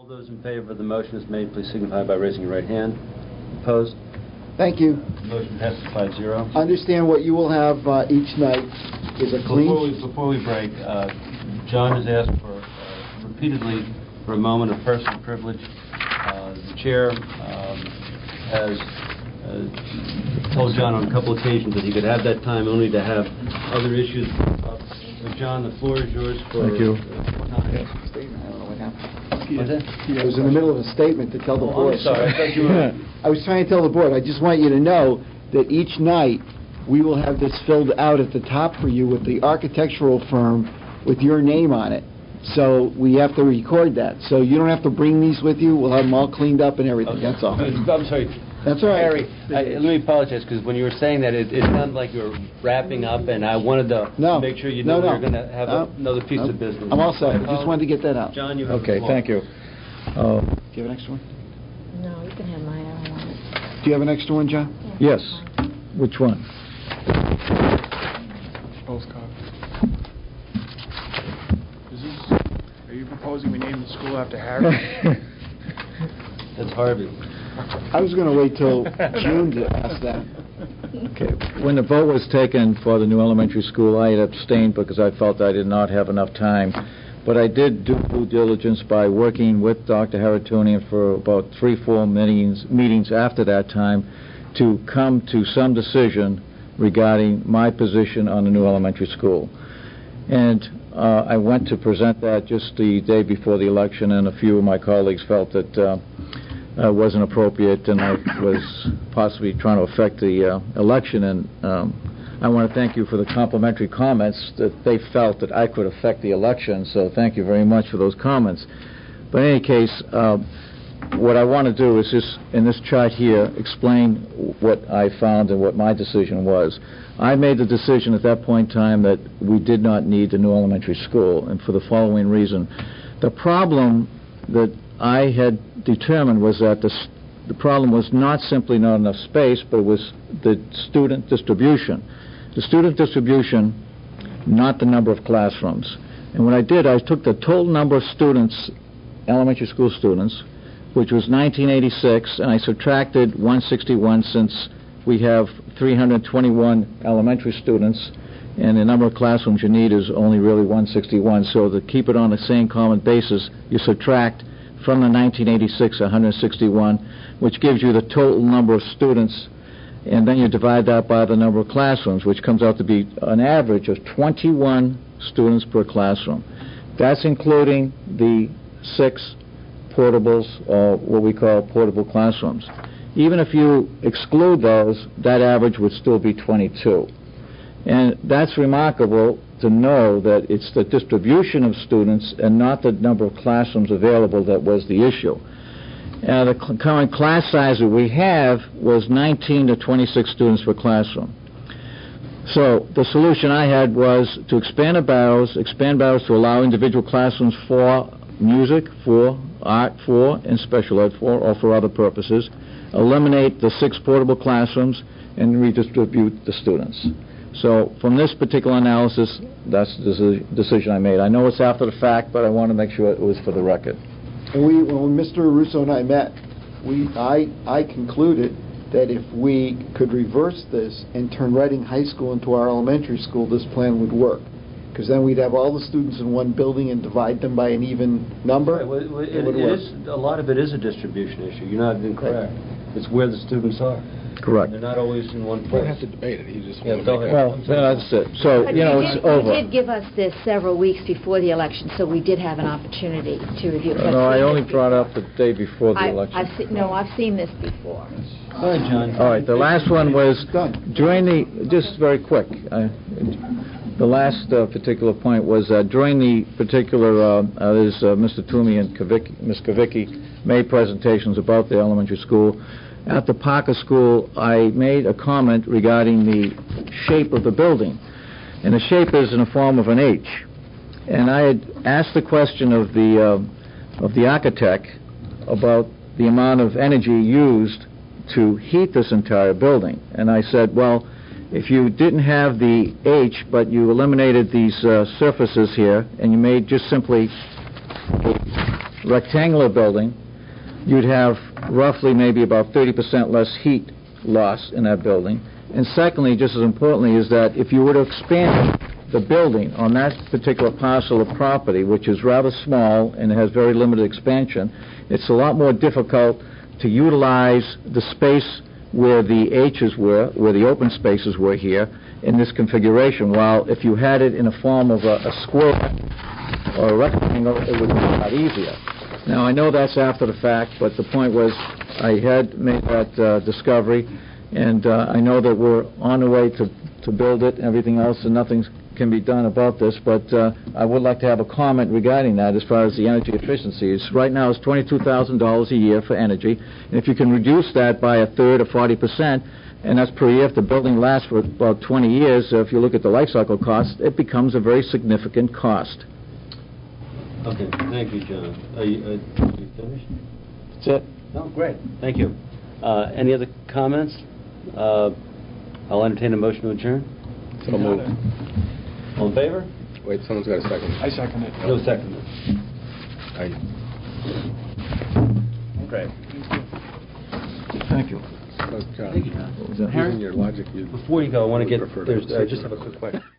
All those in favor of the motion as made, please signify by raising your right hand. Opposed? Thank you. Motion passes 5-0. Understand what you will have each night is a clean... Before we break, John has asked for repeatedly for a moment of personal privilege. The chair has told John on a couple occasions that he could have that time only to have other issues up. So John, the floor is yours for... Thank you. I was in the middle of a statement to tell the board. I'm sorry. I thought you were... I was trying to tell the board, I just want you to know that each night we will have this filled out at the top for you with the architectural firm with your name on it. So we have to record that. So you don't have to bring these with you. We'll have them all cleaned up and everything. Okay. That's all. I'm sorry. That's all right. Harry, let me apologize, because when you were saying that, it sounded like you were wrapping up, and I wanted to make sure you know we were going to have another piece of business. I'm all set. I just wanted to get that out. John, you have Okay, thank you. Do you have an extra one? No, you can have mine. I don't want it. Do you have an extra one, John? Yes. Which one? Postcard. Are you proposing we name the school after Harry? That's Harvey. I was going to wait till June to ask that. Okay. When the vote was taken for the new elementary school, I had abstained because I felt I did not have enough time. But I did do due diligence by working with Dr. Haratunian for about 3-4 meetings after that time to come to some decision regarding my position on the new elementary school. And I went to present that just the day before the election, and a few of my colleagues felt that wasn't appropriate, and I was possibly trying to affect the election. And I want to thank you for the complimentary comments that they felt that I could affect the election, so thank you very much for those comments. But in any case, what I want to do is just, in this chart here, explain what I found and what my decision was. I made the decision at that point in time that we did not need the new elementary school, and for the following reason. The problem that I had determined was that the problem was not simply not enough space, but it was the student distribution. The student distribution, not the number of classrooms. And what I did, I took the total number of students, elementary school students, which was 1986, and I subtracted 161 since we have 321 elementary students, and the number of classrooms you need is only really 161. So to keep it on the same common basis, you subtract from the 1986 161, which gives you the total number of students, and then you divide that by the number of classrooms, which comes out to be an average of 21 students per classroom. That's including the 6 portables, or what we call portable classrooms. Even if you exclude those, that average would still be 22. And that's remarkable to know that it's the distribution of students and not the number of classrooms available that was the issue. The current class size that we have was 19 to 26 students per classroom. So the solution I had was to expand barrels to allow individual classrooms for music, for art, for and special ed for, or for other purposes, eliminate the 6 portable classrooms, and redistribute the students. So from this particular analysis, that's the decision I made. I know it's after the fact, but I want to make sure it was for the record. And when Mr. Russo and I met, I concluded that if we could reverse this and turn Reading High School into our elementary school, this plan would work. Because then we'd have all the students in one building and divide them by an even number. Right. Well, a lot of it is a distribution issue. You're not incorrect. It's where the students are. Correct. They're not always in one We place. don't have to debate it. He just Well, that's it. So, But it's over. You did give us this several weeks before the election, so we did have an opportunity to review it. No, I only brought up the day before the election. I've seen this before. Go ahead, John. All right, the last one was during the, just very quick, the last particular point was during the particular, Mr. Toomey and Ms. Kavicki made presentations about the elementary school. At the Parker School, I made a comment regarding the shape of the building, and the shape is in the form of an H. And I had asked the question of the architect about the amount of energy used to heat this entire building. And I said, well, if you didn't have the H, but you eliminated these surfaces here, and you made just simply rectangular building, you'd have roughly maybe about 30% less heat loss in that building. And secondly, just as importantly, is that if you were to expand the building on that particular parcel of property, which is rather small and has very limited expansion, it's a lot more difficult to utilize the space where the H's were, where the open spaces were here, in this configuration, while if you had it in a form of a square or a rectangle, it would be a lot easier. Now, I know that's after the fact, but the point was I had made that discovery, and I know that we're on the way to build it and everything else, and nothing can be done about this, but I would like to have a comment regarding that as far as the energy efficiencies. Right now, it's $22,000 a year for energy, and if you can reduce that by a third or 40%, and that's per year, if the building lasts for about 20 years, if you look at the life cycle cost, it becomes a very significant cost. Okay, thank you, John. Are you finished? That's it. No, great, thank you. Any other comments? I'll entertain a motion to adjourn. So moved. All in favor? Wait, someone's got a second. I second it. No second. Great. Thank you. John, Thank you, John. What was that? using your logic, you Before you go, I want to would get, prefer to I have just have a six quick question.